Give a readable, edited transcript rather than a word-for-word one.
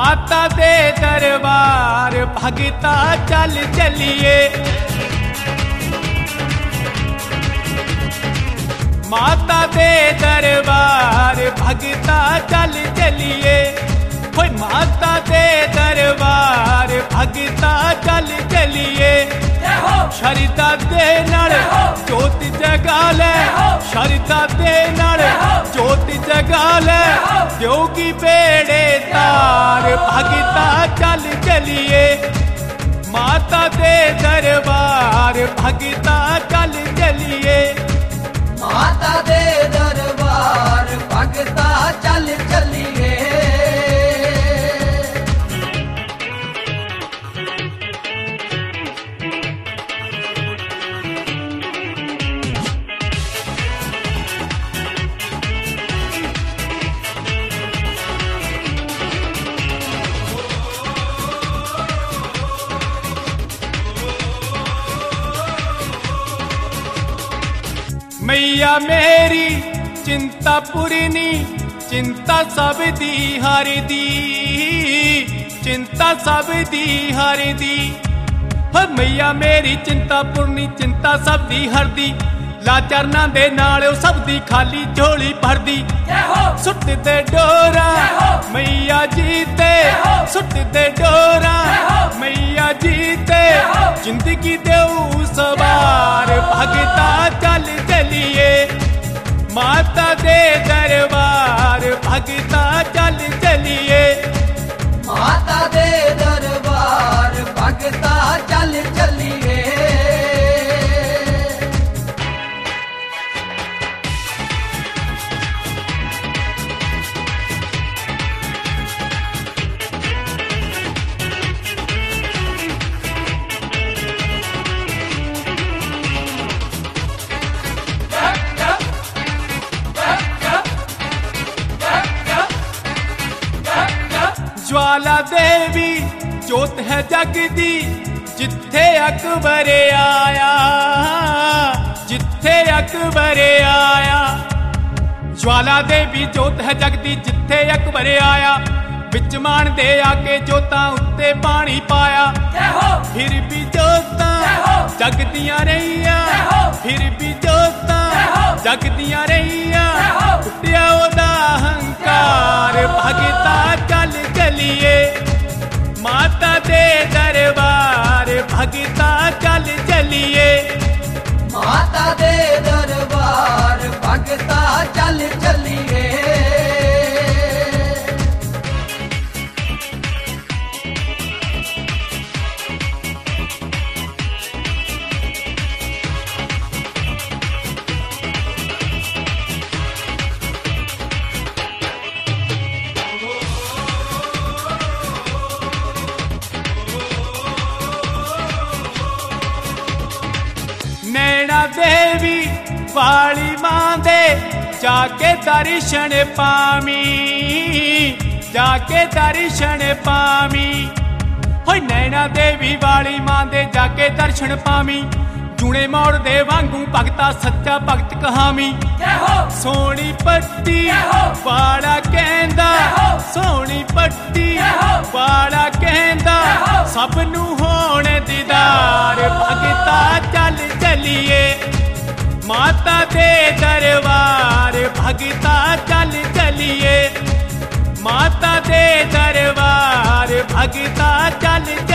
माता दे दरबार भगता चल चलिए, माता दे दरबार भगता चल चलिए, कोई माता दे दरबार भगता चल चलिए। शरदा दे नाल जोत जगा ले, शरदा दे नाल जोत जगा ले, योगी बेड़े तार भगता चल चलिए, माता दे दरबार भगता चल चलिए, माता दे दरबार भगता चल चलिए। मैया मेरी चिंता पूरनी, चिंता सब दी हर दी, चिंता सब दी हर दी। मैया मेरी चिंता पूरनी, चिंता सब दी हर दी, ला चरना दे नाल सब दी खाली झोली भर दी। सुट दे डोरा मैया जीते, सुट दे डोरा मैया जीते, जिंदगी देऊ सवार भगता चल चलिए, माता दे दरबार भगता चल चलिए, माता दे दरबार भगता चल चलिए। ज्वाला देवी जोत है जग दी, जिथे अकबर आया, जिथे अकबर आया। ज्वाला देवी जोत है जग दी, जिथे अकबर आया, बिच मान दे आके जोतां उत्ते पानी पाया। फिर भी जोतां जगदियां रहियां, फिर भी जोतां जगदियां रहियां, टुटिया ओदा हंकार भगता चल चलिए, माता दे दरबार भगता चल चलिए, माता दे दरबार भगता चल चलिए। नैना देवी वाली मां दे जाके दर्शन पामी, जाके दर्शन पामी। हो नैना देवी वाली मां दे जाके दर्शन पामी, जूने मोड़ दे वांगू भगता सच्चा भगत कहामी। सोनी पट्टी वाला कहंदा, सोनी पट्टी वाला कहंदा, सबनू होने दीदार भगता चल चलिए, माता दे दरबार भगता चल चलिए, माता दे दरबार भगता चल